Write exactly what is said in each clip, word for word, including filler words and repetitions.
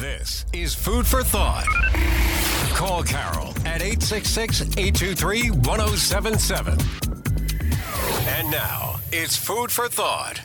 This is Food for Thought. Call Carol at eight six six, eight two three, one oh seven seven. And now, it's Food for Thought.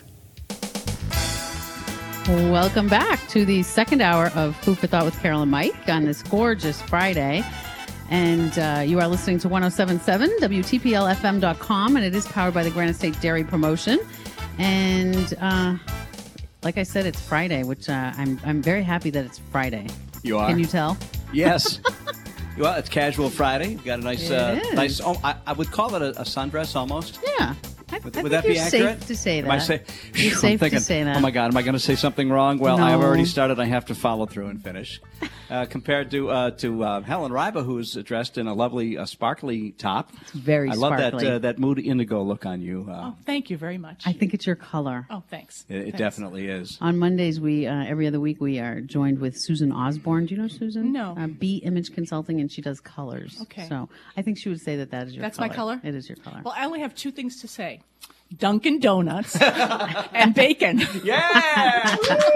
Welcome back to the second hour of Food for Thought with Carol and Mike on this gorgeous Friday. And uh, you are listening to one oh seven point seven W T P L F M dot com, and it is powered by the Granite State Dairy Promotion. And uh, like I said, it's Friday, which uh, I'm I'm very happy that it's Friday. You are? Can you tell? Yes. Well, it's Casual Friday. You've got a nice, It uh, is. nice. Oh, I, I would call it a, a sundress almost. Yeah. I, Would, I would think that be you're accurate? safe to say that. Am I say, You're I'm safe thinking, to say that. Oh my God, am I going to say something wrong? Well, I have No. already started. I have to follow through and finish. Uh, compared to uh, to uh, Helen Riba, who's dressed in a lovely, uh, sparkly top. It's very I love sparkly. that uh, that mood indigo look on you. Uh, Oh, thank you very much. I think it's your color. oh, thanks. it, it Thanks. definitely is. On Mondays, we uh, every other week we are joined with Susan Osborne. Do you know Susan? No. Uh, B Image Consulting, and she does colors. Okay. So I think she would say that that is your That's color. my color? It is your color. Well, I only have two things to say. Dunkin' Donuts and bacon. Yeah.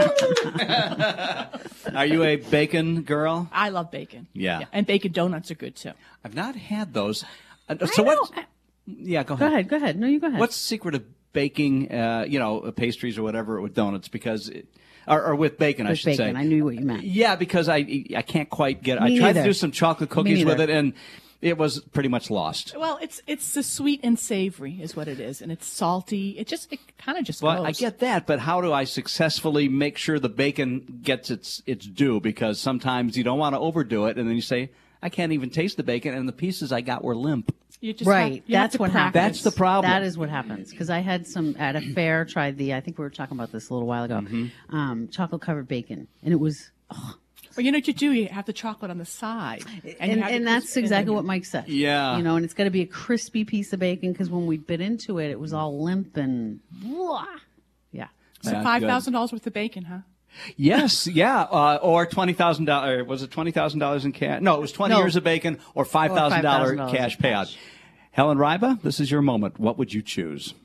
Are you a bacon girl? I love bacon. Yeah. And bacon donuts are good, too. I've not had those. Uh, so what? Yeah, go Go ahead. ahead. Go ahead. No, you go ahead. What's the secret of baking, uh, you know, pastries or whatever with donuts? Because, it, or, or with bacon, I With should bacon? say. I knew what you meant. Yeah, because I I can't quite get. Me I tried neither. to do some chocolate cookies with neither. it, and it was pretty much lost. Well, it's it's the sweet and savory is what it is, and it's salty. It just it kind of just Well, goes. I get that, but how do I successfully make sure the bacon gets its its due? Because sometimes you don't want to overdo it, and then you say, I can't even taste the bacon, and the pieces I got were limp. You just Right. have- you have That's to what practice. happens. That's the problem. That is what happens. Because I had some at a fair, tried the, I think we were talking about this a little while ago, Mm-hmm. um, chocolate covered bacon. And it was, oh, Well, you know what you do? You have the chocolate on the side. and, you and, have the that's crisp- exactly and- what Mike said. Yeah. You know, and it's got to be a crispy piece of bacon because when we bit into it, it was all limp and, blah. Yeah. So Yeah, five thousand dollars worth of bacon, huh? Yes, yeah, uh, or twenty thousand dollars. Was it twenty thousand dollars in cash? No, it was twenty No. years of bacon or five thousand five thousand dollars dollars cash in payout. cash. Helen Riba, this is your moment. What would you choose?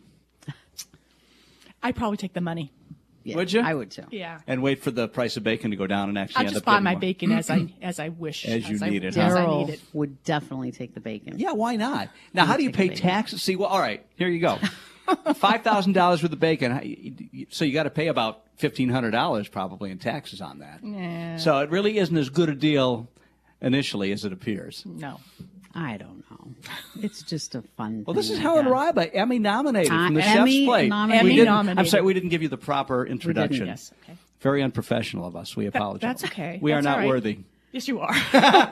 I'd probably take the money. Yeah, Would you? I would too. Yeah. And wait for the price of bacon to go down and actually I'll end just up buy getting my more. bacon as I as I wish. As you I, need it, huh? As I Daryl need it. would definitely take the bacon. Yeah, why not? Now, how do you take pay the bacon. taxes? See, well, all right, here you go. five thousand dollars worth of bacon. How- you- you- So you got to pay about fifteen hundred dollars probably in taxes on that. Yeah. So it really isn't as good a deal initially as it appears. No. I don't know. It's just a fun Well, this thing, is I Helen guess. Riba, Emmy nominated Uh, from the Emmy Chef's Plate. nominated. We Emmy didn't- I'm nominated. sorry, we didn't give you the proper introduction. Yes. Okay. Very unprofessional of us. We apologize. That's okay. We That's are all not right. worthy. Yes, you are.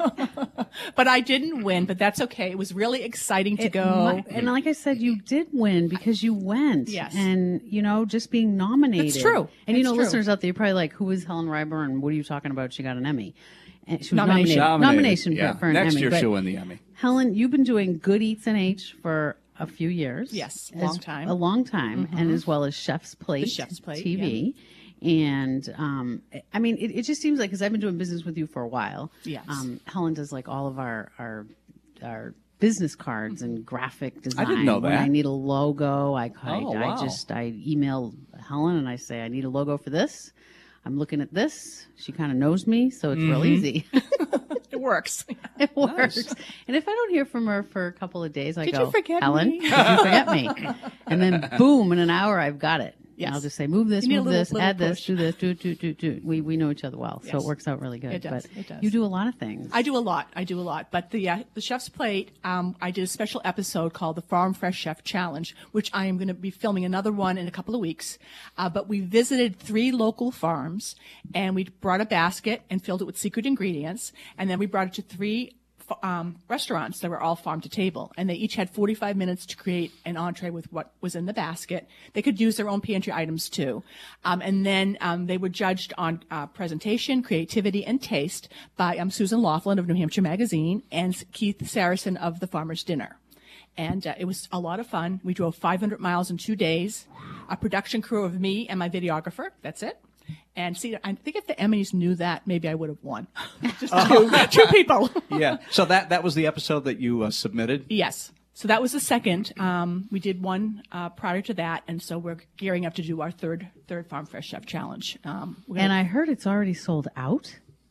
But I didn't win, but that's okay. It was really exciting to It go. mi- and like I said, you did win because you went. Yes. And, you know, just being nominated. That's true. And, you That's know, true. listeners out there, you're probably like, who is Helen Riber and what are you talking about? She got an Emmy. And she was Nomination. nominated. Nominated, Nomination yeah. for, for an Next Emmy. year but she'll win the Emmy. Helen, you've been doing Good Eats and H for a few years. Yes, As- long time. A long time. And as well as Chef's Plate. Chef's Plate, T V. And, um, I mean, it, it just seems like, because I've been doing business with you for a while. Yes. Um, Helen does like all of our, our, our business cards and graphic design. didn't know When that. I need a logo, I, I, Oh, I wow. just, I email Helen and I say, I need a logo for this. I'm looking at this. She kind of knows me, so it's real Mm-hmm. easy. It works. It works. And if I don't hear from her for a couple of days, I Did go, you forget Helen, me?" did you forget me? And then boom, in an hour, I've got it. Yes. And I'll just say, move this, You need a move little- this, little add this, push. do this, do, do, do, do. We, we know each other well, so Yes. it works out really good. It does, But it does. you do a lot of things. I do a lot. I do a lot. But the uh, the Chef's Plate, um, I did a special episode called the Farm Fresh Chef Challenge, which I am going to be filming another one in a couple of weeks. Uh, but we visited three local farms, and we brought a basket and filled it with secret ingredients, and then we brought it to three um, restaurants that were all farm to table, and they each had forty-five minutes to create an entree with what was in the basket. They could use their own pantry items too, um, and then um, they were judged on uh, presentation, creativity, and taste by um, Susan Laughlin of New Hampshire Magazine and Keith Saracen of The Farmer's Dinner. And uh, it was a lot of fun. We drove five hundred miles in two days. A production crew of me and my videographer. That's it. And see, I think if the Emmys knew that, maybe I would have won. Just two, two people. Yeah. So that that was the episode that you uh, submitted. Yes. So that was the second. Um, we did one uh, prior to that, and so we're gearing up to do our third third Farm Fresh Chef Challenge. Um, we're And gonna- I heard it's already sold out.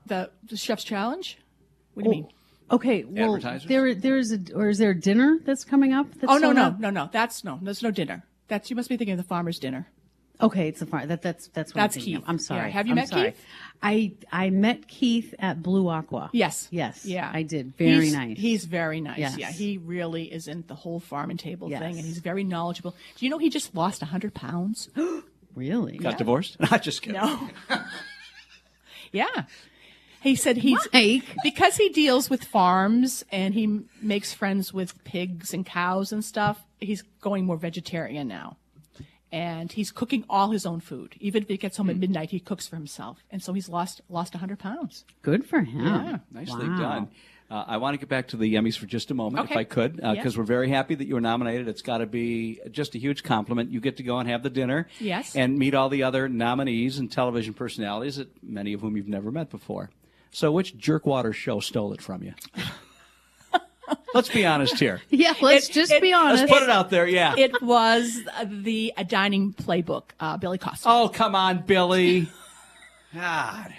The, the Chef's Challenge? What do you mean? Okay, well, Advertisers? there there's a or is there a dinner that's coming up? That's Oh, no, sold no, out? no, no. That's no. There's no dinner. That's you must be thinking of the farmer's dinner. Okay, it's a far. That that's that's what That's I'm thinking of. Keith. I'm sorry. Yeah. Have you I'm met sorry. Keith? I I met Keith at Blue Aqua. Yes. Yes. Yeah. I did. Very He's- nice. He's very nice. Yes. Yeah. He really is in the whole farm and table Yes. thing, and he's very knowledgeable. Do you know he just lost one hundred pounds? really. Got divorced? Not just kidding. No. Yeah. He said he's Mike. because he deals with farms and he m- makes friends with pigs and cows and stuff. He's going more vegetarian now. And he's cooking all his own food. Even if he gets home at midnight, he cooks for himself. And so he's lost lost one hundred pounds. Good for him. Yeah. Nicely Wow. done. Uh, I want to get back to the Emmys for just a moment, if Okay. I could, because Yeah. we're very happy that you were nominated. It's got to be just a huge compliment. You get to go and have the dinner, Yes. and meet all the other nominees and television personalities, that many of whom you've never met before. So, which jerkwater show stole it from you? Let's be honest here. Yeah, let's It- just it- be honest. Let's put it out there. Yeah. It was uh, the a dining playbook, uh, Billy Costa. Oh, come on, Billy. God.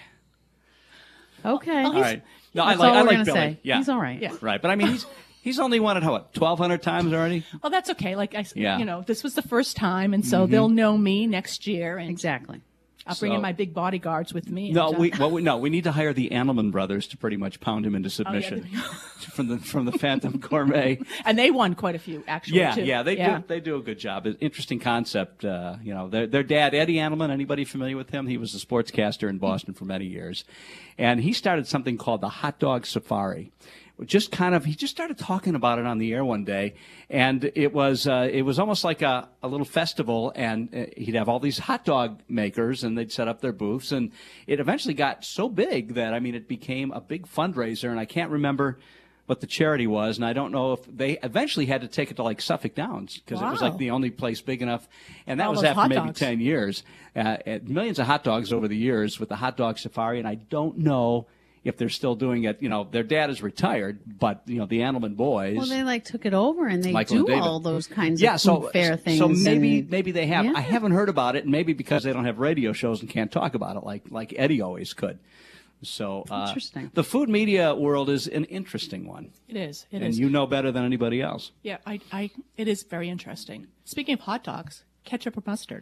okay. All right. No, I That's like. all I we're like gonna Billy. say. Yeah. He's all right. Yeah. Right, but I mean, he's he's only won it how what twelve hundred times already. Well, that's okay. Like I, s- Yeah. you know, this was the first time, and so they'll know me next year, and Exactly. I'll bring in So- my big bodyguards with me. No, and, uh, we well, we, no, we need to hire the Animalman brothers to pretty much pound him into submission from the from the Phantom Gourmet. and they won quite a few actually. Yeah, too. yeah, they do they do a good job. It's interesting concept. Uh, you know, their their dad Eddie Animalman. Anybody familiar with him? He was a sportscaster in Boston for many years, and he started something called the Hot Dog Safari. Just kind of, he just started talking about it on the air one day, and it was uh, it was almost like a, a little festival, and uh, he'd have all these hot dog makers, and they'd set up their booths, and it eventually got so big that I mean, it became a big fundraiser, and I can't remember what the charity was, and I don't know if they eventually had to take it to like Suffolk Downs because it was like Wow. the only place big enough, and that All was those after hot maybe dogs. ten years. Uh, and millions of hot dogs over the years with the Hot Dog Safari, and I don't know if they're still doing it. You know, their dad is retired, but you know the Animalman boys. Well, they like took it over and they Michael and do David. all those kinds yeah, of so food fair things. So maybe and- maybe they have. Yeah. I haven't heard about it, and maybe because they don't have radio shows and can't talk about it like like Eddie always could. So uh, Interesting. The food media world is an interesting one, It is. It and is. you know better than anybody else. Yeah, I, I, it is very interesting. Speaking of hot dogs, ketchup or mustard?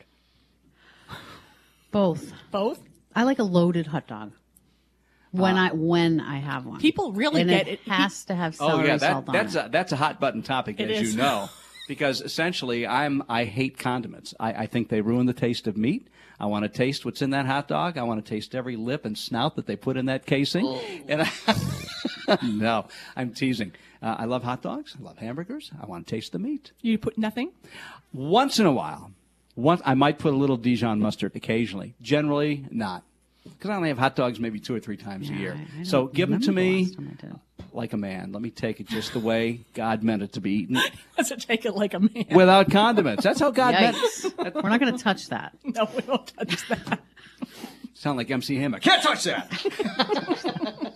both. Both. I like a loaded hot dog. When Uh, I when I have one, People really and get it. it. Has to have Oh celery yeah, salt that, on that's it. a that's a hot button topic, It as is. you know, because essentially I'm I hate condiments. I, I think they ruin the taste of meat. I want to taste what's in that hot dog. I want to taste every lip and snout that they put in that casing. And I, no, I'm teasing. Uh, I love hot dogs. I love hamburgers. I want to taste the meat. You put nothing. Once in a while, once I might put a little Dijon mustard occasionally. Generally, not. Because I only have hot dogs maybe two or three times a Yeah, year. I- I so don't give them to remember the me last time I did. like a man. Let me take it just the way God meant it to be eaten, Does it take it like a man? without condiments. That's how God meant it. Yikes. We're not going to touch that. No, we won't touch that. Sound like M C Hammer. Can't touch that.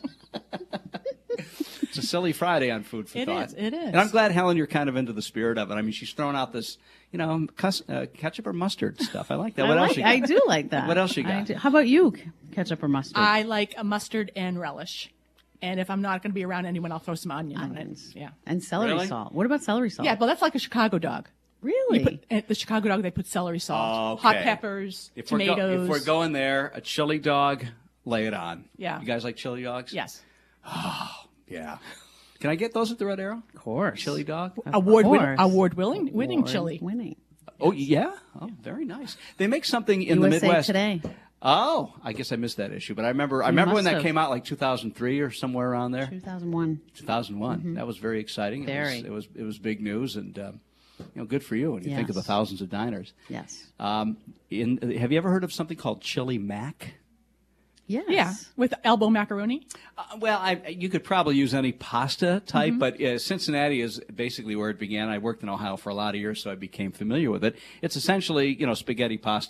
It's a silly Friday on Food for It Thought. is, it is. And I'm glad, Helen, you're kind of into the spirit of it. I mean, she's thrown out this, you know, cus- uh, ketchup or mustard stuff. I like that. What I, else like, you got? I do like that. What else you I got? do. How about you? Ketchup or mustard? I like a mustard and relish. And if I'm not going to be around anyone, I'll throw some onion on Onions. it. Yeah. And celery Really? salt. What about celery salt? Yeah, well, that's like a Chicago dog. Really? You put, at the Chicago dog, they put celery salt, Okay. hot peppers, If we're, go- tomatoes. if we're going there, a chili dog, lay it on. Yeah. You guys like chili dogs? Yes. Yeah. Can I get those at the Red Arrow? Of course. Chili dog? Award win- course. award winning winning Award chili. Winning. Oh, yeah? Oh, very nice. They make something in U the S A Midwest. Today. Oh, I guess I missed that issue. But I remember I remember when must that have. came out, like two thousand three or somewhere around there. two thousand one. two thousand one. That was very exciting. Very. It was, it was it was big news, and um, you know, good for you when you think of the Yes. thousands of diners. Yes. Um, in, have you ever heard of something called Chili Mac? Yes. Yeah, with elbow macaroni. Uh, well, I, you could probably use any pasta type, Mm-hmm. but uh, Cincinnati is basically where it began. I worked in Ohio for a lot of years, so I became familiar with it. It's essentially, you know, spaghetti pasta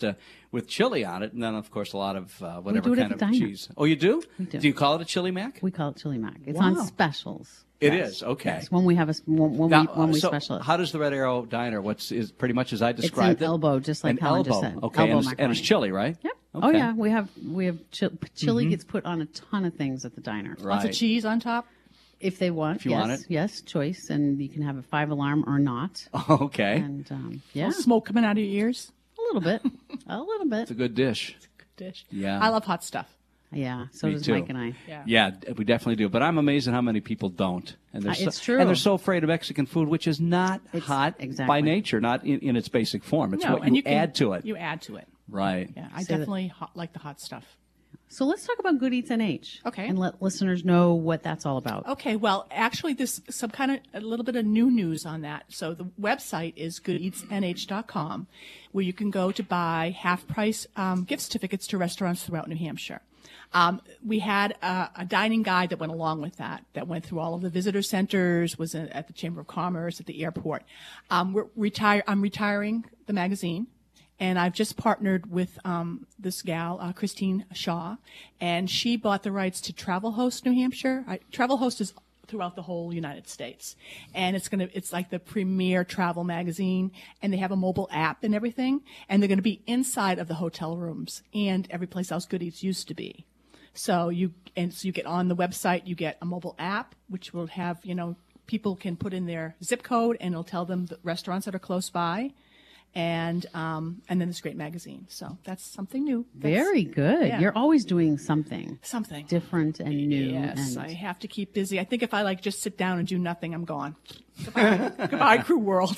with chili on it, and then of course a lot of uh, whatever do it at kind of the diner. cheese. Oh, you do? We do. Do you call it a chili mac? We call it chili mac. It's Wow. on specials. It Yes. is, okay. Yes, when we have a s- when, when Now, we when uh, we so special it. how does the Red Arrow Diner? What's is pretty much as I It's an described it? elbow, just like An Helen elbow. just said. Okay, Elbow and, it's, and macaroni. it's chili, right? Yep. Okay. Oh yeah, we have we have chi- chili gets put on a ton of things at the diner. Right. Lots of cheese on top. If they want, If you yes, want it. yes, choice, and you can have a five alarm or not. Okay. And um, yeah, Smoke coming out of your ears. a little bit, a little bit. It's a good dish. Dish. Yeah. I love hot stuff. Yeah, so Me does too. Mike and I. Yeah. Yeah, we definitely do. But I'm amazed at how many people don't. And they're Uh, so, it's true. And they're so afraid of Mexican food, which is not It's- hot exactly. by nature, not in, in its basic form. It's No, what and you, you can, add to it. You add to it. Right. Yeah, I So that- definitely hot, like the hot stuff. So let's talk about Good Eats N H. Okay. And let listeners know what that's all about. Okay, well, actually, there's some kind of a little bit of new news on that. So the website is good eats n h dot com, where you can go to buy half-price um, gift certificates to restaurants throughout New Hampshire. Um, we had a, a dining guide that went along with that, that went through all of the visitor centers, was in, at the Chamber of Commerce, at the airport. Um, we're retire. I'm retiring the magazine. And I've just partnered with um, this gal, uh, Christine Shaw, and she bought the rights to Travel Host New Hampshire. I, Travel Host is throughout the whole United States, and it's gonna it's like the premier travel magazine, and they have a mobile app and everything, and they're gonna be inside of the hotel rooms and every place else Good Eats used to be. So you and so you get on the website, you get a mobile app which will have you know people can put in their zip code and it'll tell them the restaurants that are close by. And um, and then this great magazine. So that's something new. That's Very good. yeah. You're always doing something something different and new. Yes, and I have to keep busy. I think if I like just sit down and do nothing, I'm gone. Goodbye, Goodbye crew world.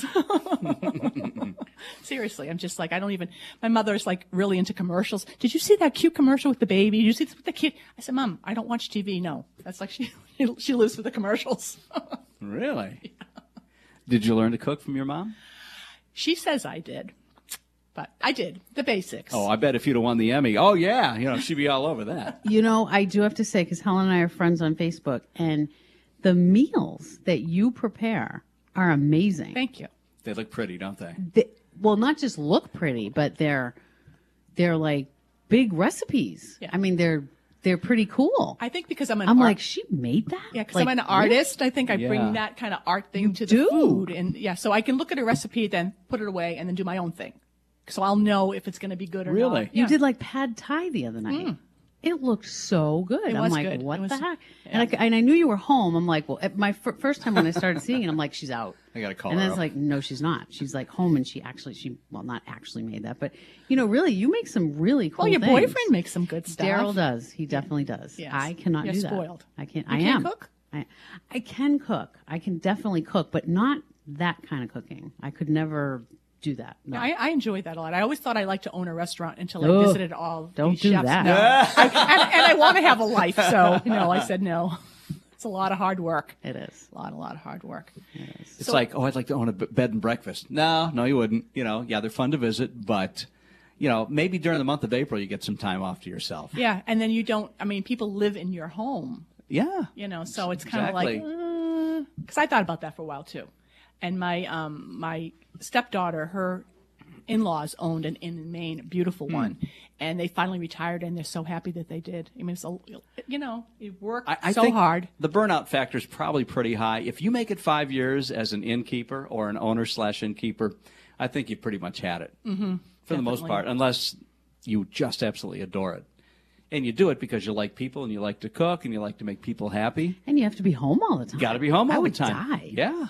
Seriously, I'm just like I don't even. My mother's like really into commercials. Did you see that cute commercial with the baby? Did you see this with the kid? I said, Mom, I don't watch T V. No, that's like she she lives for the commercials. Really? Yeah. Did you learn to cook from your mom? She says I did, but I did the basics. Oh, I bet if you'd have won the Emmy, oh, yeah, you know, she'd be all over that. You know, I do have to say, because Helen and I are friends on Facebook, and the meals that you prepare are amazing. Thank you. They look pretty, don't they? They, well, not just look pretty, but they're they're like big recipes. Yeah. I mean, they're they're pretty cool. I think because I'm an I'm art- like, she made that? Yeah, because Like, I'm an really? artist. I think I Yeah. bring that kind of art thing You to do. the food, and yeah, so I can look at a recipe, then put it away, and then do my own thing. So I'll know if it's going to be good or Really? not. You Yeah. did like pad thai the other night. It looked so good. It I'm was like, good. what It was- the heck? And, I, and I knew you were home. I'm like, well, at my fir- first time when I started seeing it, I'm like, she's out. I gotta call And her I was up. like, no, she's not. She's like home, and she actually, she well, not actually made that, but you know, really, you make some really cool. Well, your things. boyfriend makes some good stuff. Daryl does. He definitely does. Yes. I cannot You're do that. spoiled. I can't. You I can't am. cook? I, I can cook. I can definitely cook, but not that kind of cooking. I could never do that. No. I, I enjoy that a lot. I always thought I liked to own a restaurant until I Ugh. visited all Don't these do chefs. that. No. I, and, and I want to have a life, so you know, I said no. It's a lot of hard work. It is. A lot, a lot of hard work. It's like, oh, I'd like to own a b- bed and breakfast. No, no, you wouldn't. You know, yeah, they're fun to visit, but, you know, maybe during the month of April you get some time off to yourself. Yeah, and then you don't. I mean, people live in your home. Yeah. You know, so it's kind of Exactly. like because I thought about that for a while too. And my um my stepdaughter, her in-laws owned an inn in Maine, a beautiful Hmm. one, and they finally retired, and they're so happy that they did. I mean, it's a, you know, you work I, I so think hard. the burnout factor is probably pretty high. If you make it five years as an innkeeper or an owner slash innkeeper, I think you pretty much had it mm-hmm. for the most Definitely. part, unless you just absolutely adore it. And you do it because you like people and you like to cook and you like to make people happy. And you have to be home all the time. Got to be home all I the would time. Die. Yeah.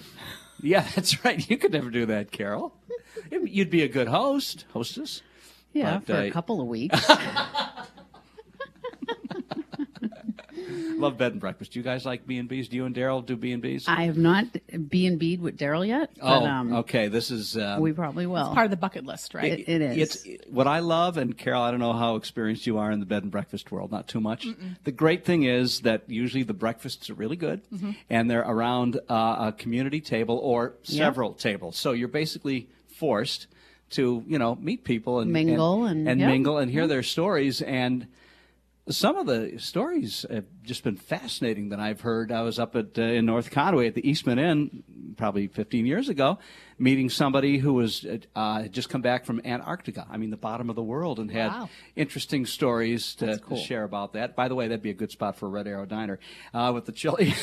Yeah, that's right. You could never do that, Carol. You'd be a good host, hostess. Yeah, But, for uh, a couple of weeks. Love bed and breakfast. Do you guys like B and B's? Do you and Daryl do B and B's? I have not B and B'd with Daryl yet, but Oh, um, okay. This is uh, we probably will. Part of the bucket list, right? It- it is. It's what I love, and Carol, I don't know how experienced you are in the bed and breakfast world. Not too much. The great thing is that usually the breakfasts are really good, Mm-hmm. and they're around uh, a community table or several tables. So you're basically forced to, you know, meet people and Mingle and- and yeah. mingle and hear their stories. And some of the stories have just been fascinating that I've heard. I was up at uh, in North Conway at the Eastman Inn probably fifteen years ago, meeting somebody who was uh, had just come back from Antarctica. I mean, the bottom of the world, and had Wow. interesting stories to, cool. to share about that. By the way, that'd be a good spot for a Red Arrow Diner uh, with the chili.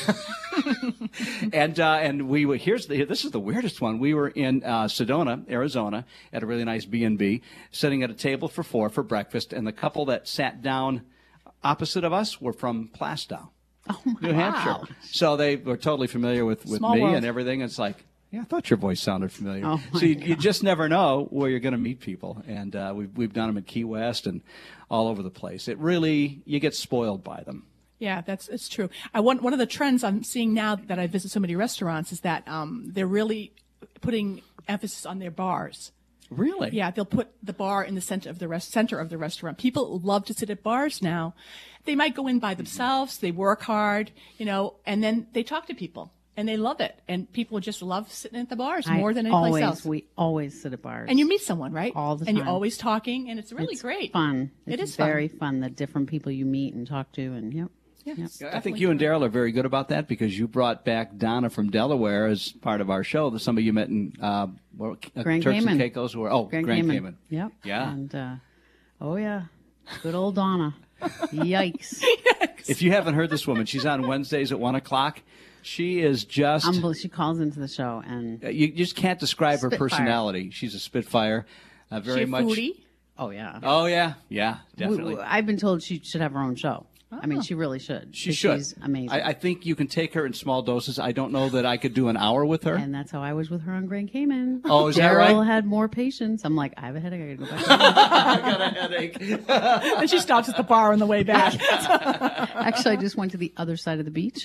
and uh, and we were here's the this is the weirdest one. We were in uh, Sedona, Arizona, at a really nice B and B, sitting at a table for four for breakfast, and the couple that sat down opposite of us were from Plastow, Oh my New Hampshire. So they were totally familiar with, with Small me world. and everything. It's like, yeah, I thought your voice sounded familiar. Oh, my so you, you just never know where you're going to meet people. And uh, we've, we've done them in Key West and all over the place. It really, you get spoiled by them. Yeah, that's it's true. I want one of the trends I'm seeing now that I visit so many restaurants is that um, they're really putting emphasis on their bars. Really? Yeah, they'll put the bar in the center of the rest, center of the restaurant. People love to sit at bars now. They might go in by themselves. They work hard, you know, and then they talk to people, and they love it. And people just love sitting at the bars more I than any place always, else. We always sit at bars. And you meet someone, right? All the And you're time. always talking, and it's really it's great. fun. It It's is fun. very fun. The different people you meet and talk to, and yep. Yeah, Yep. it's I think definitely you and fun. Daryl are very good about that because you brought back Donna from Delaware as part of our show. There's somebody you met in uh, what, uh, Grand Turks Cayman. and Caicos. Or, oh, Grand, Grand, Cayman. Cayman. Yep. Yeah. And uh, oh yeah, good old Donna. Yikes! If you haven't heard this woman, she's on Wednesdays at one o'clock. She is just Unbel- she calls into the show, and you, you just can't describe her Spitfire. personality. She's a spitfire, uh, very She a much. foodie? oh yeah. Oh yeah, yeah, We- definitely. we- I've been told she should have her own show. I mean, she really should. She 'cause should. She's amazing. I, I think you can take her in small doses. I don't know that I could do an hour with her. and that's how I was with her on Grand Cayman. Oh, is that Daryl right? had more patience. I'm like, I have a headache. I gotta go back. I got a headache. And she stops at the bar on the way back. Actually, I just went to the other side of the beach.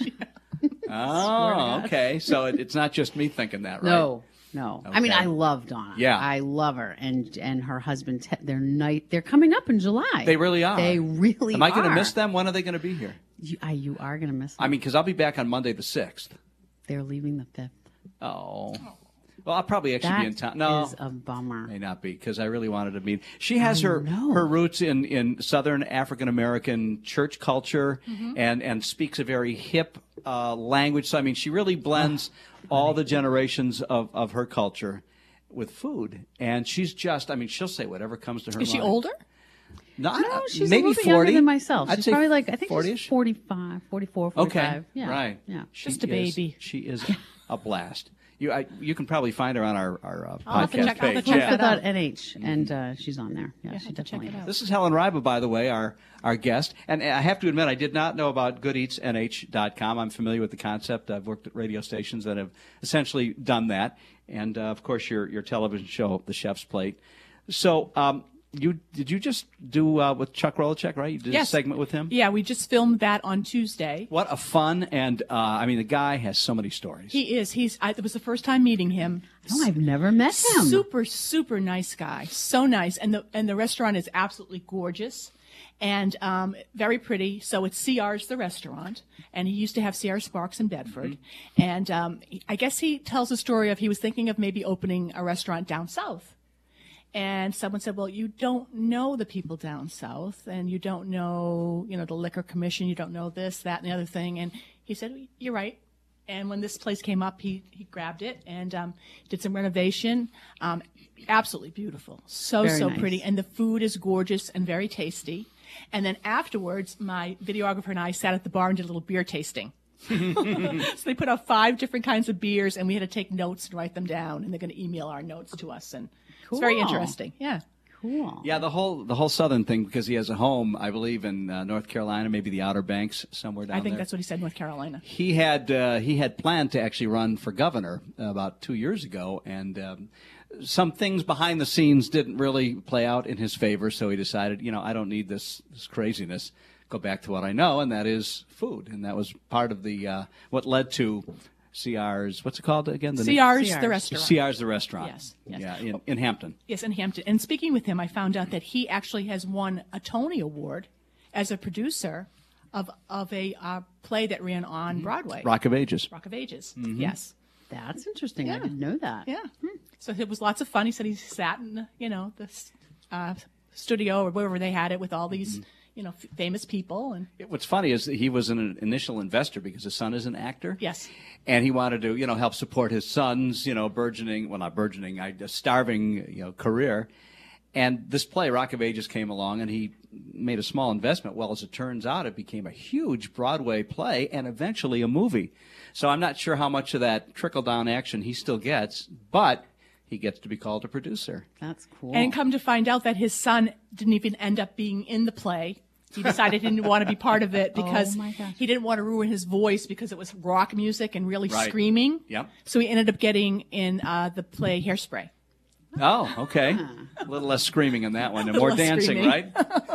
Oh, okay. So it, it's not just me thinking that, right? No, no. I mean, Okay. I love Donna. Yeah. I love her, and and her husband. Ted, they're night. They're coming up in July. They really are. They really. Am I going to are. miss them? When are they going to be here? You, I, you are going to miss them. I mean, because I'll be back on Monday the sixth. They're leaving the fifth. Oh. Well, I'll probably actually That be in town. No, is a bummer. may not be because I really wanted to meet. She has her know. her roots in, in Southern African American church culture, and and speaks a very hip uh, language. So I mean, she really blends all the generations of, of her culture with food, and she's just. I mean, she'll say whatever comes to her. Is she mind. older? No, No, she's maybe a little bit forty younger than myself. I'd she's say probably like, I think forty-ish. she's forty-five, forty-four, forty-five. Okay, Yeah. right. Yeah. She Just a is- baby. She is a blast. You I, you can probably find her on our our uh, I'll have to podcast check- I'll have page. to check yeah. that out. Without N H, and uh, she's on there. Yeah, Yeah, she have to check definitely it is. out. This is Helen Riba, by the way, our, our guest. And I have to admit, I did not know about good eats N H dot com. I'm familiar with the concept. I've worked at radio stations that have essentially done that. And, uh, of course, your, your television show, The Chef's Plate. So um, you did you just do uh, with Chuck Rolachek, right? You did Yes. a segment with him? Yeah, we just filmed that on Tuesday. What a fun, and, uh, I mean, the guy has so many stories. He is. He's. I, it was the first time meeting him. No, I've never met him. Super, super nice guy. So nice, and the and the restaurant is absolutely gorgeous, and um, very pretty. So it's C R's the restaurant, and he used to have C R Sparks in Bedford, and um, I guess he tells a story of he was thinking of maybe opening a restaurant down south. And someone said, well, you don't know the people down south, and you don't know, you know, the liquor commission, you don't know this, that, and the other thing. And he said, you're right. And when this place came up, he, he grabbed it and um, did some renovation. Um, absolutely beautiful. So, Very so nice. pretty. And the food is gorgeous and very tasty. And then afterwards, my videographer and I sat at the bar and did a little beer tasting. So they put out five different kinds of beers, and we had to take notes and write them down. And they're going to email our notes to us. And it's very Cool. interesting. Yeah. Cool. Yeah, the whole the whole southern thing, because he has a home, I believe, in uh, North Carolina, maybe the Outer Banks, somewhere down I think there. that's what he said, North Carolina. He had uh, he had planned to actually run for governor about two years ago, and um, some things behind the scenes didn't really play out in his favor. So he decided, you know, I don't need this this craziness. Go back to what I know, and that is food, and that was part of the uh, what led to C R's. What's it called again? The C R's, C R's. the restaurant. C R's the restaurant. Yes, yes. Yeah, in, in Hampton. Yes, in Hampton. And speaking with him, I found out that he actually has won a Tony Award as a producer of of a uh, play that ran on Broadway, Rock of Ages. Rock of Ages. Mm-hmm. Yes. That's interesting. I Yeah. didn't know that. Yeah. So it was lots of fun. He said he sat in, the, you know, the uh, studio or wherever they had it with all these, you know, f- famous people. And What's funny is that he was an initial investor because his son is an actor. Yes. And he wanted to, you know, help support his son's, you know, burgeoning, well, not burgeoning, I, starving, you know, career. And this play, Rock of Ages, came along, and he made a small investment. Well, as it turns out, it became a huge Broadway play and eventually a movie. So I'm not sure how much of that trickle-down action he still gets, but he gets to be called a producer. That's cool. And come to find out that his son didn't even end up being in the play. He decided he didn't want to be part of it because Oh, my gosh. he didn't want to ruin his voice because it was rock music and really Right. screaming. Yep. So he ended up getting in uh, the play Hairspray. Oh, okay. A little less screaming in that one and A more little less dancing, screaming.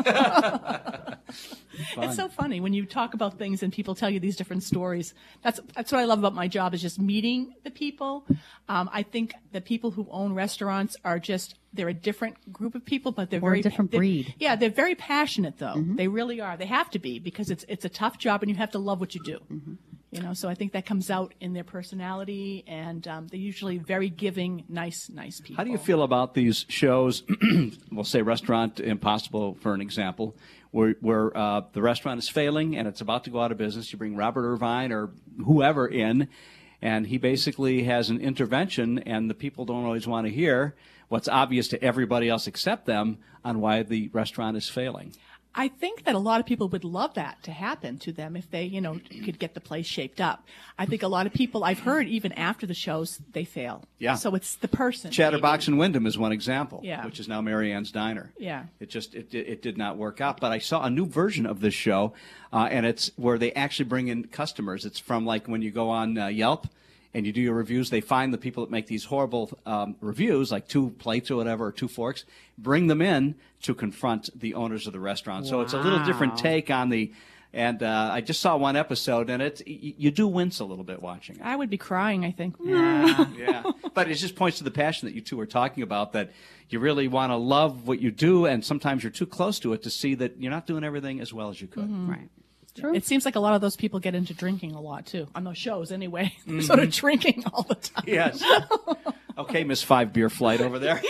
right? It's so funny when you talk about things and people tell you these different stories. That's that's what I love about my job, is just meeting the people. Um, I think the people who own restaurants are just, they're a different group of people, but they're Or a very different they're- breed. Yeah, they're very passionate though. Mm-hmm. They really are. They have to be, because it's it's a tough job and you have to love what you do. Mm-hmm. You know, so I think that comes out in their personality, and um, they're usually very giving, nice, nice people. How do you feel about these shows? We'll say Restaurant Impossible, for an example, where, where uh, the restaurant is failing and it's about to go out of business. You bring Robert Irvine or whoever in, and he basically has an intervention, and the people don't always want to hear what's obvious to everybody else except them on why the restaurant is failing. I think that a lot of people would love that to happen to them if they, you know, could get the place shaped up. I think a lot of people, I've heard even after the shows, they fail. Yeah. So it's the person. Chatterbox maybe. and Wyndham is one example, Yeah. which is now Mary Ann's Diner. Yeah. It just it, it it did not work out. But I saw a new version of this show, uh, and it's where they actually bring in customers. It's from like when you go on uh, Yelp and you do your reviews, they find the people that make these horrible um, reviews, like two plates or whatever, or two forks, bring them in to confront the owners of the restaurant. So it's a little different Wow. take on the. And uh, I just saw one episode, and it's y- you do wince a little bit watching it. I would be crying, I think. Yeah, but it just points to the passion that you two are talking about, that you really want to love what you do, and sometimes you're too close to it to see that you're not doing everything as well as you could. Right. True. It seems like a lot of those people get into drinking a lot, too, on those shows anyway. They're sort of drinking all the time. Yes. Okay, Miss Five Beer Flight over there.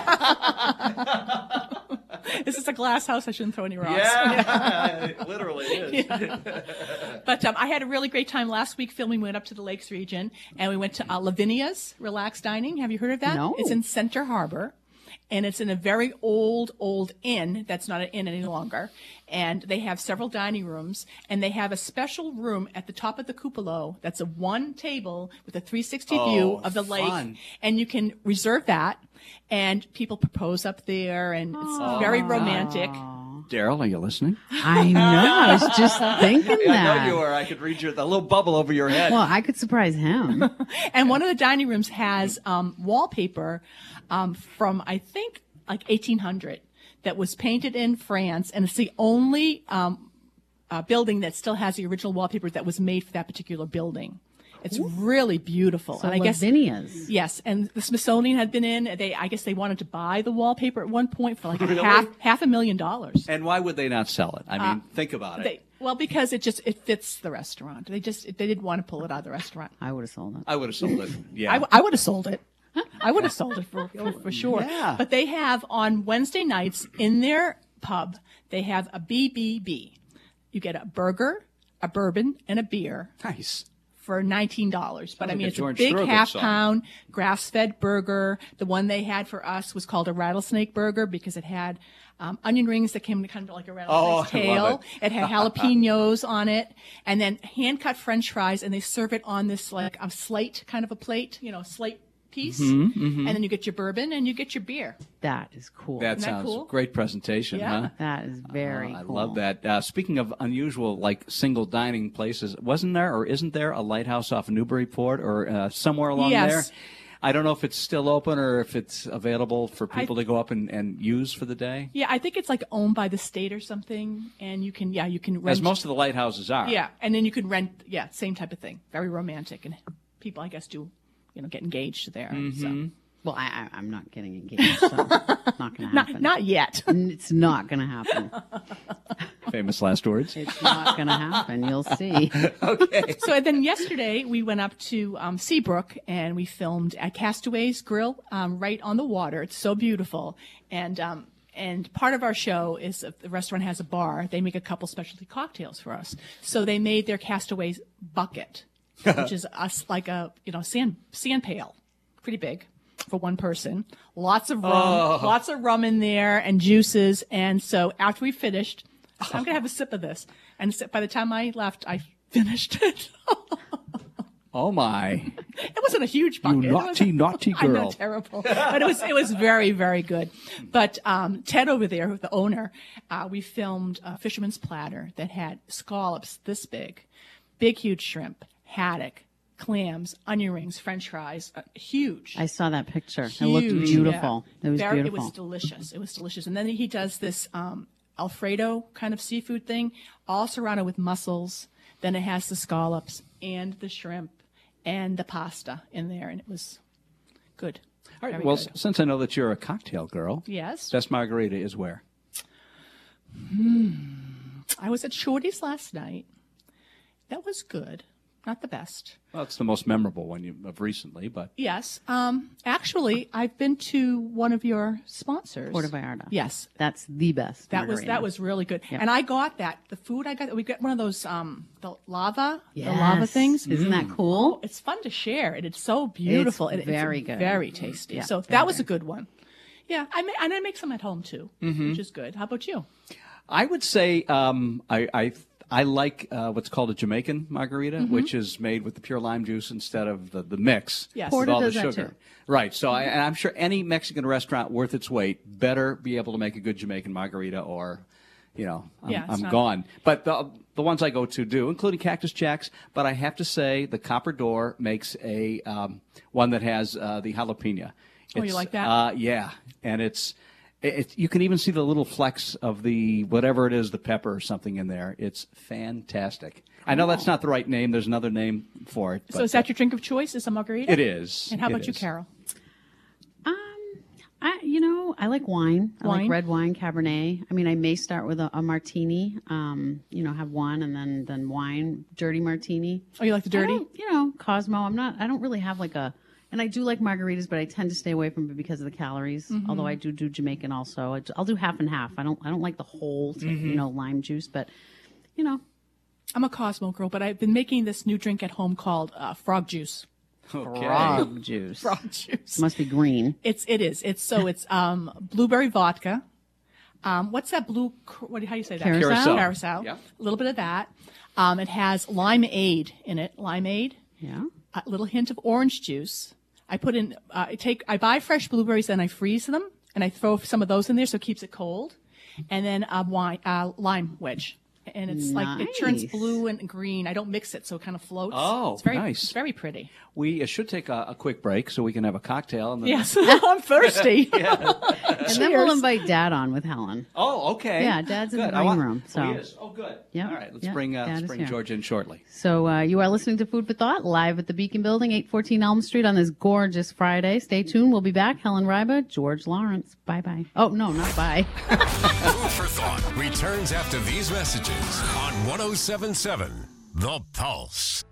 Is this a glass house? I shouldn't throw any rocks. Yeah, it literally is. But um, I had a really great time last week filming. We went up to the Lakes region, and we went to uh, Lavinia's Relaxed Dining. Have you heard of that? No. It's in Center Harbor, and it's in a very old, old inn that's not an inn any longer. And they have several dining rooms, and they have a special room at the top of the cupola that's a one table with a three sixty Oh, view of the fun. lake, and you can reserve that. And people propose up there, and it's very romantic. Daryl, are you listening? I know. I was just thinking Yeah, that. I know you were. I could read your the little bubble over your head. Well, I could surprise him. And one of the dining rooms has um, wallpaper um, from, I think, like eighteen hundred that was painted in France, and it's the only um, uh, building that still has the original wallpaper that was made for that particular building. It's really beautiful. So and I guess Lavinia's. yes, and the Smithsonian had been in. They, I guess, they wanted to buy the wallpaper at one point for like Really? half half a million dollars. And why would they not sell it? I mean, think about it. They, well, because it just it fits the restaurant. They just they didn't want to pull it out of the restaurant. I would have sold it. I would have sold it. Yeah. I, w- I would have sold it. I would have sold it for, for, for sure. Yeah. But they have on Wednesday nights in their pub, they have a B B B. You get a burger, a bourbon, and a beer Nice. for nineteen dollars. But Sounds I mean, like a it's George a big Thorogood half song. pound grass fed burger. The one they had for us was called a rattlesnake burger because it had um, onion rings that came kind of like a rattlesnake's Oh, I tail. love It had jalapenos on it, and then hand cut French fries, and they serve it on this like a slate kind of a plate, you know, slate piece, Mm-hmm, and then you get your bourbon and you get your beer. That is cool. That Isn't that sounds cool? great presentation, Yeah. huh? that is very Oh, I cool. love that. Uh, speaking of unusual, like single dining places, wasn't there or isn't there a lighthouse off of Newburyport or uh, somewhere along Yes. there? I don't know if it's still open or if it's available for people to go up and, and use for the day. Yeah, I think it's like owned by the state or something, and you can yeah you can rent. As most of the lighthouses are. Yeah, and then you can rent. Yeah, same type of thing. Very romantic, and people I guess do you know get engaged there. Mm-hmm. So. Well, I, I, I'm not getting engaged, so it's not going to happen. Not not yet. It's not going to happen. Famous last words. It's not going to happen. You'll see. Okay. So and then yesterday we went up to um, Seabrook and we filmed at Castaways Grill um, right on the water. It's so beautiful, and um, and part of our show is if the restaurant has a bar, they make a couple specialty cocktails for us. So they made their Castaways bucket, which is us like a you know sand sand pail, pretty big for one person. Lots of rum, Oh. lots of rum in there and juices. And so after we finished, I'm gonna have a sip of this. And so by the time I left, I finished it. Oh my! It wasn't a huge bucket. You It naughty, was- naughty I know, girl. terrible. But it was it was very, very good. But um, Ted over there, the owner, uh, we filmed a fisherman's platter that had scallops this big, big, huge shrimp, haddock, clams, onion rings, French fries, uh, huge. I saw that picture. It looked Huge, beautiful. yeah. It was Very- beautiful. It was delicious. It was delicious. And then he does this um, Alfredo kind of seafood thing, all surrounded with mussels. Then it has the scallops and the shrimp and the pasta in there, and it was good. All right. Very Well, good. s- since I know that you're a cocktail girl, Yes. best margarita is where? I was at Shorty's last night. That was good. Not the best. Well, it's the most memorable one you of recently, but Yes. Um, actually, I've been to one of your sponsors. Puerto Vallarta. Yes. That's the best. That was margarita. that was really good. And I got that. The food I got, we got one of those um the lava, the Yes. lava things. Isn't that cool? It's fun to share, and it's so beautiful. It's and very it's good. very tasty. Yeah, so very that was good. a good one. Yeah, I ma- and I make some at home too, which is good. How about you? I would say um, I, I I like uh, what's called a Jamaican margarita, Mm-hmm. which is made with the pure lime juice instead of the, the mix Yes. with Porter all the does that sugar. too. Right. So I, and I'm sure any Mexican restaurant worth its weight better be able to make a good Jamaican margarita, or you know, I'm, Yeah, it's I'm not- gone. But the the ones I go to do, including Cactus Jack's. But I have to say, the Copper Door makes a um, one that has uh, the jalapeno. Oh, you It's, like that? Uh, yeah, and it's. It, it- you can even see the little flecks of the whatever it is, the pepper or something in there. It's fantastic. I know that's not the right name. There's another name for it. So but is that your drink of choice? Is a margarita? It is. And how It about you, is. Carol? Um, I you know I like wine. I Wine? like red wine, Cabernet. I mean, I may start with a, a martini. Um, you know, have one and then then wine, dirty martini. Oh, you like the I dirty? don't- you know, Cosmo. I'm not. I don't really have like a. And I do like margaritas, but I tend to stay away from it because of the calories. Mm-hmm. Although I do do Jamaican also. I- I'll do half and half. I don't. I don't like the whole, Mm-hmm. you know, lime juice. But, you know, I'm a Cosmo girl, but I've been making this new drink at home called uh, frog juice. Okay. frog juice Frog juice. must be green. It's it is. It's so it's um blueberry vodka. Um, what's that blue? cr- What how do you say that? Curacao? Curacao. Curacao. Yeah. A little bit of that. Um, it has limeade in it. Limeade. Yeah. A little hint of orange juice. I put in. Uh, I take. I buy fresh blueberries and I freeze them and I throw some of those in there so it keeps it cold. And then a wine, uh, lime wedge. And it's like it turns Nice. blue and green. I don't mix it, so it kind of floats. Oh, it's very, nice. It's very pretty. We uh, should take a, a quick break so we can have a cocktail. And then... Yes, I'm thirsty. And then we'll invite Dad on with Helen. Oh, okay. Yeah, Dad's in Good. the I green want- room, so- Oh, he is. Oh, good. Yeah. All right. Let's Yeah. bring uh, Dad let's is bring here. George in shortly. So uh, you are listening to Food for Thought live at the Beacon Building, eight fourteen Elm Street on this gorgeous Friday. Stay tuned. We'll be back. Helen Ryba, George Lawrence. Bye bye. Oh no, not bye. Food for Thought returns after these messages on one oh seven point seven The Pulse.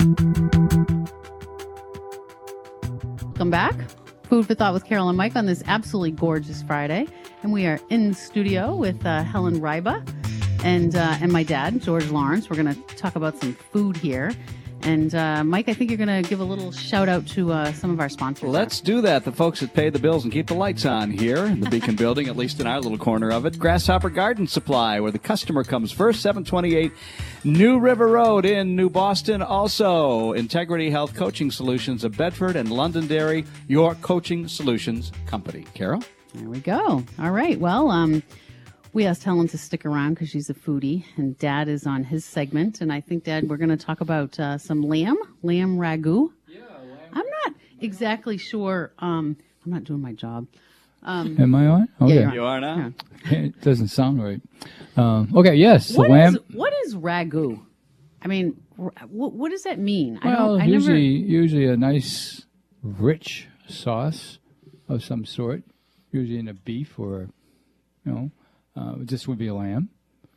Welcome back. Food for Thought with Carol and Mike on this absolutely gorgeous Friday. And we are in studio with uh, Helen Ryba and uh, and my dad, George Lawrence. We're going to talk about some food here. And uh, Mike, I think you're going to give a little shout out to uh, some of our sponsors. Let's do that. The folks that pay the bills and keep the lights on here in the Beacon Building, at least in our little corner of it. Grasshopper Garden Supply, where the customer comes first, seven twenty-eight New River Road in New Boston. Also, Integrity Health Coaching Solutions of Bedford and Londonderry, your coaching solutions company. Carol? There we go. All right. Well, um, we asked Helen to stick around because she's a foodie, and Dad is on his segment. And I think, Dad, we're going to talk about uh, some lamb, lamb ragu. Yeah, lamb. I'm not exactly sure. Um, I'm not doing my job. Um, Am I on? Okay. yeah, you're on. You are now? Yeah. It doesn't sound right. Um, okay, yes, the What lamb. is, what is ragu? I mean, ra- what, what does that mean? I Well, don't. I usually, never. usually a nice, rich sauce of some sort, usually in a beef or, you know, uh, this would be a lamb,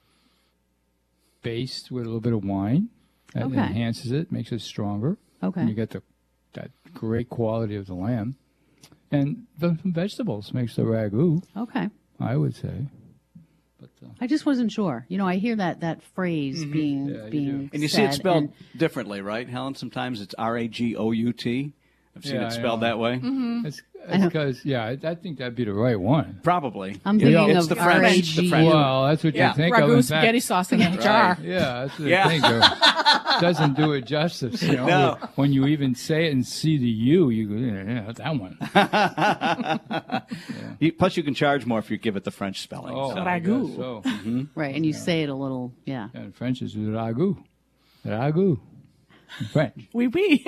based with a little bit of wine. That Okay. enhances it, makes it stronger. Okay. And you get the that great quality of the lamb. And then some vegetables makes the ragu. Okay. I would say. But uh, I just wasn't sure. You know, I hear that that phrase being Yeah, you being do. And you see it said, spelled and- differently, right, Helen? Sometimes it's R A G O U T. I've seen Yeah, it spelled I that way. it's because, yeah, I, I think that'd be the right one. Probably. I'm You know, thinking it's of the French. R A G. The French. Well, that's what Yeah. you think of. Ragu In fact, spaghetti sauce in a jar. yeah, that's what Yeah. I think of. Doesn't do it justice. You know, No. when you even say it and see the U, you go, yeah, yeah that one. You- plus, you can charge more if you give it the French spelling. Oh, so. I guess Ragu. so. Right, and you say it a little, yeah. Yeah, in French is ragu. Ragu. In French. Oui, oui.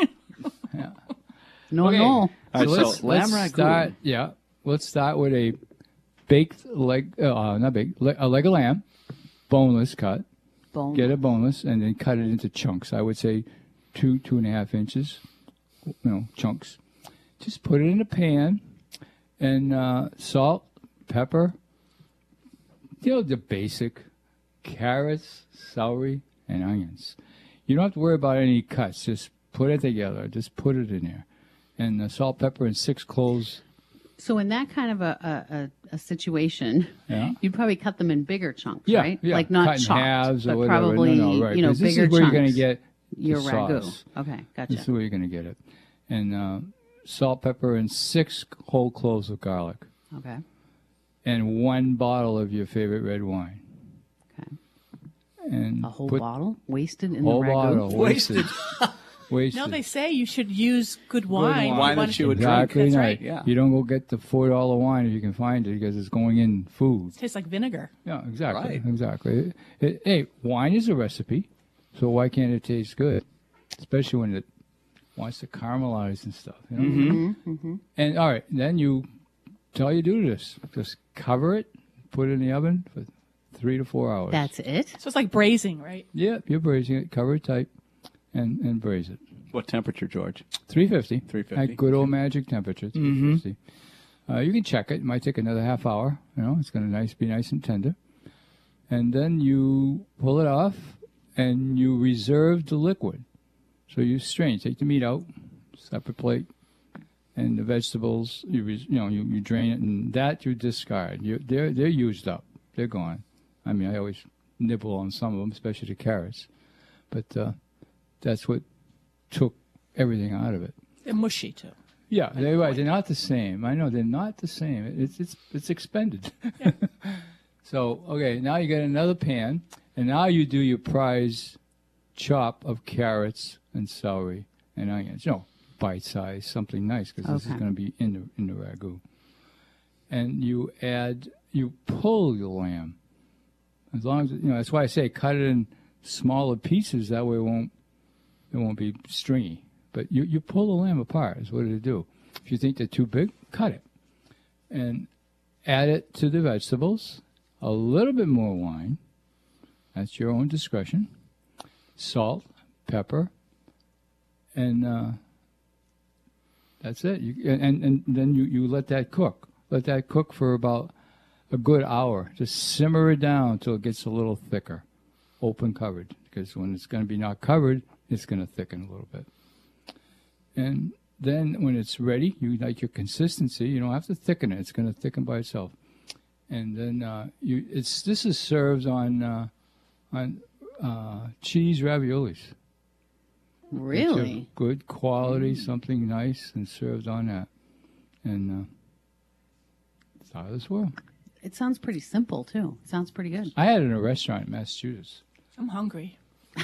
No, Okay. no. All right, so let's, lamb let's ragu. start. Yeah, let's start with a baked leg. Uh, not baked. Le- a leg of lamb, boneless cut. Bone. Get it boneless and then cut it into chunks. I would say two, two and a half inches. You know, chunks. Just put it in a pan and uh, salt, pepper. You know the basic: carrots, celery, and onions. You don't have to worry about any cuts. Just put it together. Just put it in there. And uh, salt, pepper, and six cloves. So in that kind of a a, a, a situation, Yeah. you'd probably cut them in bigger chunks, Yeah, right? yeah. Like not cut in chopped, halves or but whatever. probably no, no, right. you know 'Cause this bigger is where chunks. you're going to get the your ragu. sauce. Okay, gotcha. This is where you're going to get it. And uh, salt, pepper, and six whole cloves of garlic. Okay, And one bottle of your favorite red wine. okay. And A whole put bottle wasted in whole the ragu. bottle wasted. wasted. No, they say you should use good Good wine. Wine You that you would drink. Exactly That's right. right. Yeah. You don't go get the four dollar wine if you can find it because it's going in food. Tastes like vinegar. Yeah, exactly. Right. Exactly. It- it- hey, wine is a recipe, so why can't it taste good? Especially when it wants to caramelize and stuff. You know? Mm-hmm. And all right, then you tell you do this. Just cover it, put it in the oven for three to four hours. That's it. So it's like braising, right? yeah, you're braising it. Cover it tight, and and braise it. What temperature, George? three fifty. three fifty. At good old magic temperature. three fifty. Uh, you can check it. It might take another half hour. You know, it's going to nice be nice and tender. And then you pull it off, and you reserve the liquid. So you strain. Take the meat out, separate plate, and the vegetables. You res- you know you, you drain it, and that you discard. You, they're they're used up. They're gone. I mean, I always nibble on some of them, especially the carrots. But uh, that's what took everything out of it. They're mushy too. Yeah, they're right. They're not the same. I know they're not the same. It's it's it's expended. So okay, now you get another pan, and now you do your prize chop of carrots and celery and onions. You know, bite size, something nice because this is Okay. going to be in the in the ragu. And you add, you pull your lamb. As long as you know, that's why I say cut it in smaller pieces. That way, it won't it won't be stringy. But you, you pull the lamb apart is what it'll do. If you think they're too big, cut it. And add it to the vegetables. A little bit more wine. That's your own discretion. Salt, pepper, and uh, that's it. You, and, and, and then you, you let that cook. Let that cook for about a good hour. Just simmer it down until it gets a little thicker. Open covered. Because when it's going to be not covered, it's going to thicken a little bit. And then when it's ready, you like your consistency. You don't have to thicken it; it's going to thicken by itself. And then uh, you, it's this is served on uh, on uh, cheese raviolis. Really? Good quality, something nice, and served on that. And uh, it's out of this world. It sounds pretty simple too. It sounds pretty good. I had it in a restaurant in Massachusetts. I'm hungry.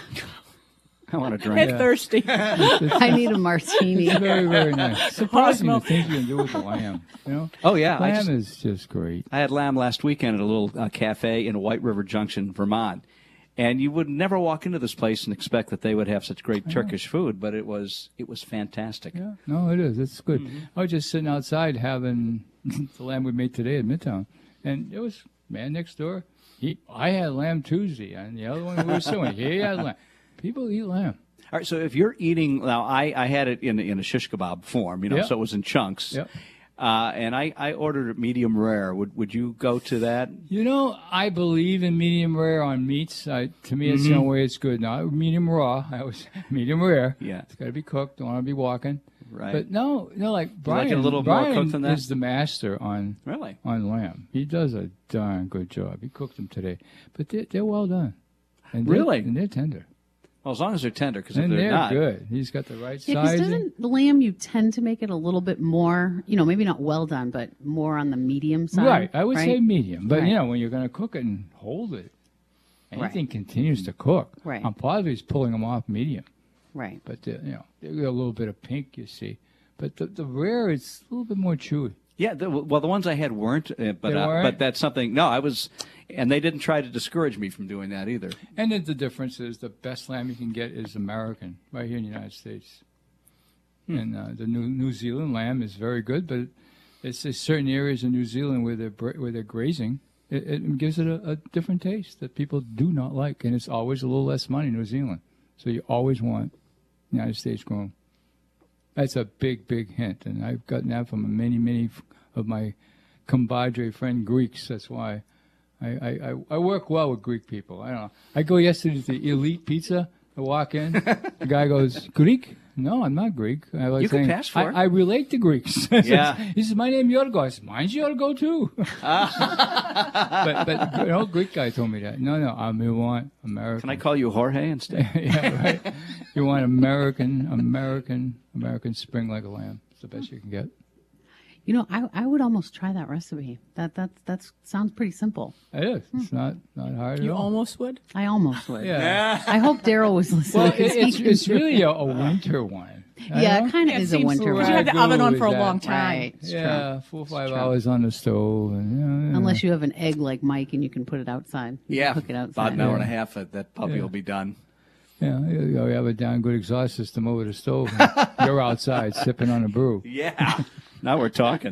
I want to I'm drink. thirsty. I need a martini. It's very, very nice. Surprising the milk. things you can do with the lamb. You know, Oh, yeah. I lamb just- is just great. I had lamb last weekend at a little uh, cafe in White River Junction, Vermont. And you would never walk into this place and expect that they would have such great Turkish food, but it was it was fantastic. Yeah, no, it is. It's good. I was just sitting outside having the lamb we made today at Midtown, and it was man next door. He, I had lamb Tuesday, and the other one we were suing. He had lamb. People eat lamb. All right, so if you're eating now, I, I had it in in a shish kebab form, you know, Yep. so it was in chunks. Yep. Uh, and I, I ordered it medium rare. Would would you go to that? You know, I believe in medium rare on meats. I, to me, it's the only way it's good. Not medium raw. I was medium rare. Yeah. It's got to be cooked. Don't want to be walking. Right. But no, no, like Brian. like it a little more Brian cooked than that? is the master on Really? on lamb. He does a darn good job. He cooked them today, but they're, they're well done. And they're- Really? and they're tender. Well, as long as they're tender, because if And they're, they're not, good. He's got the right Yeah, because sizing. doesn't the lamb, you tend to make it a little bit more, you know, maybe not well done, but more on the medium side. Right, I would right? say medium. But Right. you know, when you're going to cook it and hold it, anything Right. continues to cook. Right. I'm positive he's pulling them off medium. Right. But they're, you know, they got a little bit of pink, you see. But the, the rare is a little bit more chewy. Yeah, the, well, the ones I had weren't, uh, but They uh, weren't? but that's something. No, I was, and they didn't try to discourage me from doing that either. And then the difference is the best lamb you can get is American, right here in the United States. Hmm. And uh, the New New Zealand lamb is very good, but it's there's certain areas in New Zealand where they're bra- where they're grazing. It, it gives it a, a different taste that people do not like, and it's always a little less money in New Zealand. So you always want United States grown. That's a big, big hint, and I've gotten that from many, many f- of my compadre friend Greeks. That's why I, I, I, I work well with Greek people. I don't know. I go yesterday to the Elite Pizza. I walk in. The guy goes, Greek? No, I'm not Greek. I was You can saying, pass for I, it. I relate to Greeks. Yeah. He says, my name Yorgo. I said, mine's Yorgo too. but, but you know, Greek guy told me that. No, no, I mean, want American. Can I call you Jorge instead? Yeah, right. You want American, American, American spring like a lamb. It's the best you can get. You know, I, I would almost try that recipe. That that that sounds pretty simple. It is. It's not, not hard You at all. almost would. I almost would. Yeah. I hope Daryl was listening. Well, it, 'cause he it's, can it's do really it. a, a winter one. I Yeah, don't it kind of Yeah, it is a seems winter right. one. You had the Ragu oven on is for a that. long time. Right. It's Yeah, true. four or five true. hours on the stove. And, yeah, yeah. Unless you have an egg like Mike and you can put it outside. You can Yeah, cook it outside. about an hour and a Yeah. half. That, that puppy Yeah. will be done. Yeah, you know, we have a darn good exhaust system over the stove. And you're outside sipping on a brew. Yeah. Now we're talking.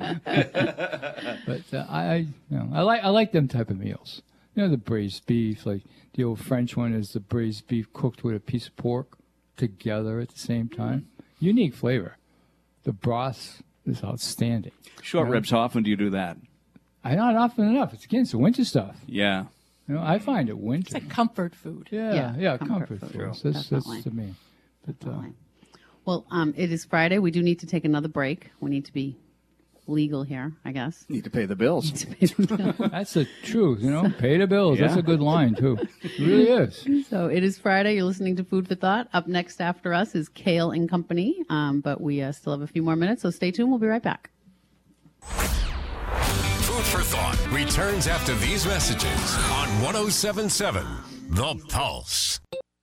But uh, I, you know, I like I like them type of meals. You know, the braised beef, like the old French one is the braised beef cooked with a piece of pork together at the same time. Unique flavor. The broth is outstanding. Short Yeah. ribs. How often do you do that? I not often enough. It's again, it's the winter stuff. Yeah. You know, I find it winter. It's like comfort food. yeah, Yeah, yeah, comfort comfort, food. food. True. That's, that's Definitely. to me. But uh, Definitely. Well, um, it is Friday. We do need to take another break. We need to be legal here, I guess. Need to pay the bills. that's the truth. You know, pay the bills. That's Yeah. a good line too. It really is. So it is Friday. You're listening to Food for Thought. Up next after us is Kale and Company. Um, but we uh, still have a few more minutes, so stay tuned. We'll be right back. Food for Thought returns after these messages on one oh seven point seven The Pulse.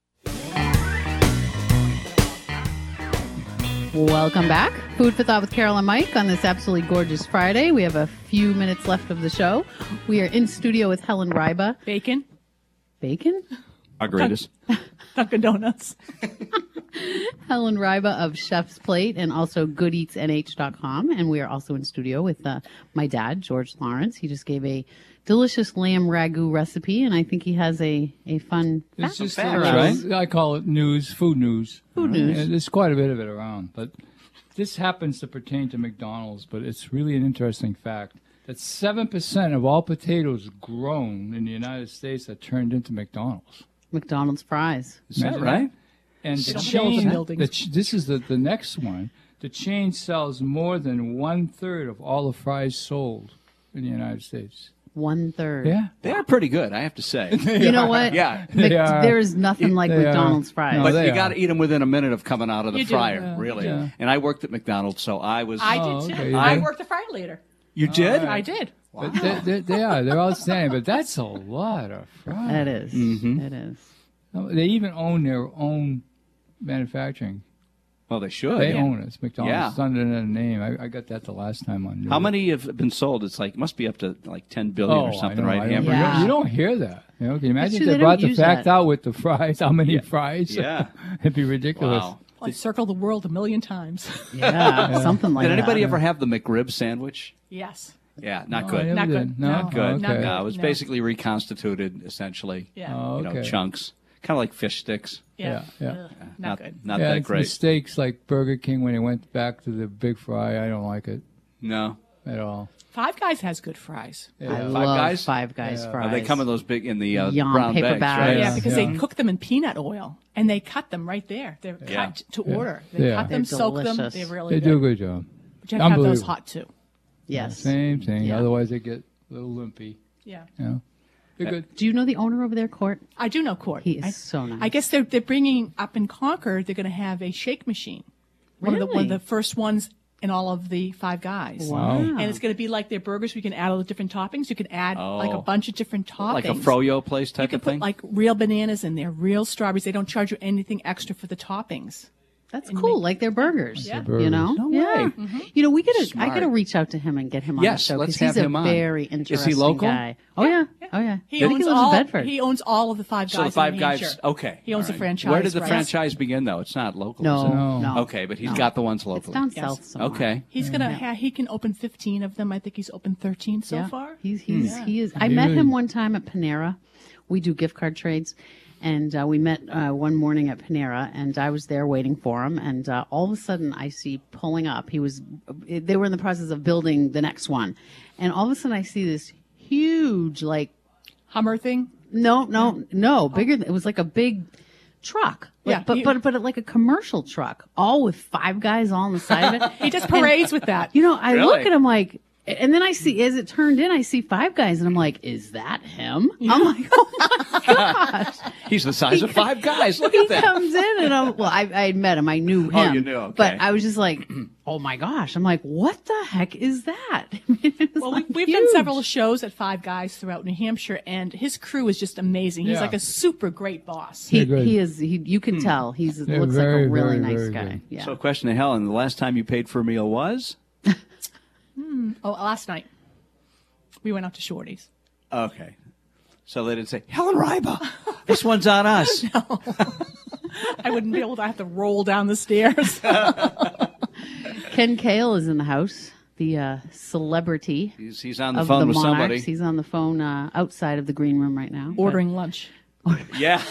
Welcome back. Food for Thought with Carol and Mike on this absolutely gorgeous Friday. We have a few minutes left of the show. We are in studio with Helen Ryba. Bacon, Bacon? Margaritas. Dunkin' Donuts. Helen Ryba of Chef's Plate and also good eats N H dot com. And we are also in studio with uh, my dad, George Lawrence. He just gave a delicious lamb ragu recipe, and I think he has a, a fun It's fact just for facts, us. right? I call it news, food news. Food news. And there's quite a bit of it around, but this happens to pertain to McDonald's. But it's really an interesting fact that seven percent of all potatoes grown in the United States are turned into McDonald's. McDonald's fries. Is that Imagine right? And the don't build the chain, buildings. the ch- this is the, the next one. The chain sells more than one third of all the fries sold in the United States. One third. Yeah. They are pretty good, I have to say. You know what? Yeah. Mc- They are. there is nothing like They are. McDonald's fries. No, But they you are. got to eat them within a minute of coming out of the You do. fryer, Yeah, really. yeah. And I worked at McDonald's, so I was. I Oh, did too. okay, you I did? worked the fryer later. you did? I did. But they, they, they are. They're outstanding. But that's a lot of fries. That is. Mm-hmm. It is. They even own their own manufacturing. Well, they should. They Yeah. own it. It's McDonald's. Yeah. It's under their name. I, I got that the last time on news. How many have been sold? It's like, must be up to like ten billion Oh, or something, I know, right? I know. Hamburgers. Yeah. You don't hear that. You know, can you imagine true, if they they brought don't the use fact that. out with the fries? How many Yeah. fries? Yeah. It'd be ridiculous. Wow. I circled the world a million times. Yeah, something like Did that. anybody ever have the McRib sandwich? Yes. Yeah, not Oh, I good. never Not did. good. No, No. Oh, Good. okay. Not good. No, it was No. basically reconstituted, essentially. Yeah. Oh, You know, okay. chunks. Kind of like fish sticks. yeah. yeah, yeah. Ugh, not, Not, good. not yeah, that it's great. mistakes like Burger King when they went back to the big fry. I don't like it No. at all. Five Guys has good fries. I Yeah. love Five Guys? Five Guys Yeah. fries. Uh, they come in those big in the uh, Yum, brown paper bags, bags. right? Yeah, Yeah, because yeah. they cook them in peanut oil and they cut them right there. They're Yeah. cut to order. They Yeah. cut them, They're soak them. delicious. They're really They good. do a good job. But you have to have those Unbelievable. hot too. Yes. Same thing. Yeah. Otherwise, they get a little limpy. Yeah. You know, they're good. Do you know the owner over there, Court? I do know Court. He is I, so nice. I guess they're they're bringing up in Concord. They're going to have a shake machine. One of the one of Really? the first ones in all of the Five Guys. Wow. And it's going to be like their burgers. We can add all the different toppings. You can add like a Oh. bunch of different toppings. Like a froyo place You type can of put thing. like real bananas in there, real strawberries. They don't charge you anything extra for the toppings. That's cool. Like their burgers. Yeah. You know? No yeah. way. You know, we gotta I Smart. gotta reach out to him and get him on Yes, the show let's because he's have a him on. very Is he interesting local? guy. Oh yeah. Oh yeah. He I think owns he lives all. in Bedford. He owns all of the Five Guys. So the Five in Guys. Hampshire. Okay. He owns all the right. franchise. Where did the rights. franchise begin, though? It's not local. No, is it? no. No. Okay, but he's No. got the ones It's locally. down Yes. south somewhere. Okay. He's gonna. Ha- he can open fifteen of them. I think he's opened thirteen so yeah. far. He's he's Hmm. he is. I He met really- him one time at Panera. We do gift card trades, and uh, we met uh, one morning at Panera, and I was there waiting for him. And uh, all of a sudden, I see pulling up. He was. They were in the process of building the next one, and all of a sudden, I see this huge, like Hummer thing. no, no, no, bigger. Than, it was like a big truck. Like, Yeah, but he- but but like a commercial truck, all with Five Guys all on the side of it. He just parades with that. You know, I Really? look at him like, and then I see, as it turned in, I see Five Guys, and I'm like, is that him? I'm like, oh my gosh. He's the size of Five Guys. Look He at that. comes in, and I'm, well, I, I had met him. I knew him. Oh, you knew, okay. But I was just like, oh my gosh. I'm like, what the heck is that? I mean, it was Well, like we, we've done huge. several shows at Five Guys throughout New Hampshire, and his crew is just amazing. He's Yeah. like a super great boss. He, They're good. he is, he, you can tell. He's They're looks very, like a really very, nice very guy. good. Yeah. So, question to Helen: the last time you paid for a meal was? Oh, last night we went out to Shorty's. Okay. So they didn't say, Helen Reiba, this one's on us. I wouldn't be able to. I have to roll down the stairs. Ken Kale is in the house, the uh, celebrity He's, he's on the of phone the with Monarchs. somebody. He's on the phone uh, outside of the green room right now. Ordering lunch. Yeah.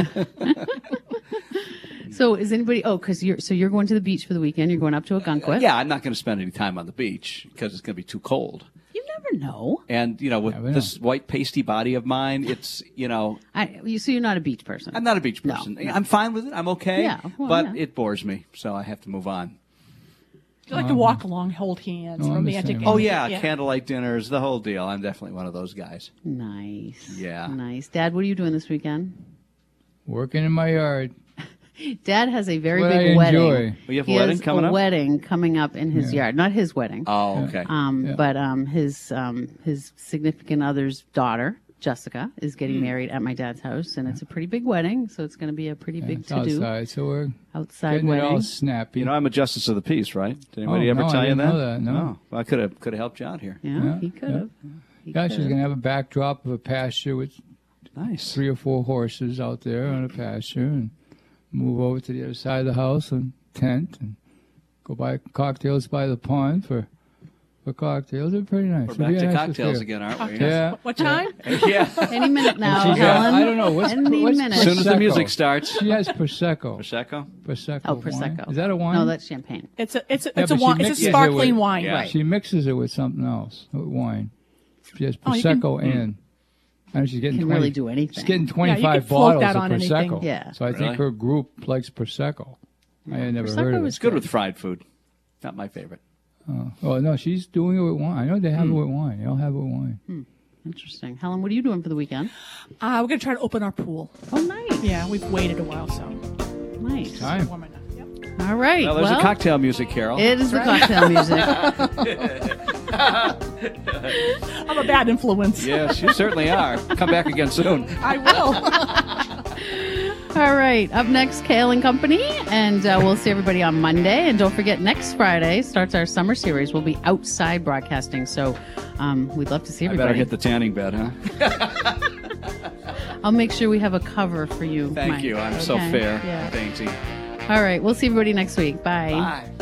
So is anybody? Oh, because you're so you're going to the beach for the weekend. You're going up to Ogunquit. Yeah, I'm not going to spend any time on the beach because it's going to be too cold. You never know. And, you know, with Never know. this white pasty body of mine, it's, you know, I you so you're not a beach person. I'm not a beach No, person. no. I'm fine with it. I'm okay. Yeah, well, but yeah. it bores me, so I have to move on. You like to walk along, hold hands, No, I'm the romantic. same Oh, way. yeah, candlelight dinners, the whole deal. I'm definitely one of those guys. Nice. Yeah. Nice. Dad, what are you doing this weekend? Working in my yard. Dad has a very What big I wedding. enjoy. Oh, you have a he wedding has coming a up? wedding coming up in his Yeah. yard. Not his wedding. Oh, okay. Um, Yeah. but um, his um, his significant other's daughter, Jessica, is getting Hmm. married at my dad's house, and it's a pretty big wedding, so it's going to be a pretty big It's to do outside, so we're outside getting it all wedding. snappy. You know, I'm a justice of the peace, right? Did anybody Oh, ever no, I tell you didn't that? know that, no. Oh, well, I could have could have helped you out here. Yeah, Yeah, he could have. He yeah, she's could've. going to have a backdrop of a pasture with Nice. three or four horses out there on a pasture and move over to the other side of the house and tent and go buy cocktails by the pond for for cocktails. They're pretty nice. We're It'll back be to a nice cocktails affair. again, aren't we? Yeah. What time? yeah. Any minute now, She got- Helen. I don't know. What's, Any what's minute. As soon as the Prosecco? music starts. She has Prosecco. Prosecco? Prosecco. Oh, wine. prosecco. Is that a wine? No, that's champagne. It's a it's a Yeah, it's a but she wine. It's mixes a it sparkling with- wine. Yeah. Right. She mixes it with something else, with wine. She has Oh, you can- Prosecco and. And she's getting Can twenty, really do anything. She's getting Yeah, you twenty-five can float bottles that of on anything. Prosecco. Yeah. So I Really? think her group likes Prosecco. I had never Prosecco heard of it. is It's good with fried food. Not my favorite. Oh no, she's doing it with wine. I know they Hmm. have it with wine. They all have it with wine. Interesting. Helen, what are you doing for the weekend? Uh, we're gonna try to open our pool. Oh, nice. Yeah, we've waited a while, so Nice. Time. warm enough. Yep. All right. Well, there's well, a cocktail music, Carol. It is the cocktail music. I'm a bad influence. Yes, you certainly are. Come back again soon. I will. All right. Up next, Kale and Company, and uh, we'll see everybody on Monday. And don't forget, next Friday starts our summer series. We'll be outside broadcasting, so um, we'd love to see I better everybody. hit the tanning bed, huh? I'll make sure we have a cover for you. Thank Mike. you. I'm so Okay? fair. Yeah. Dainty. All right. We'll see everybody next week. Bye. Bye.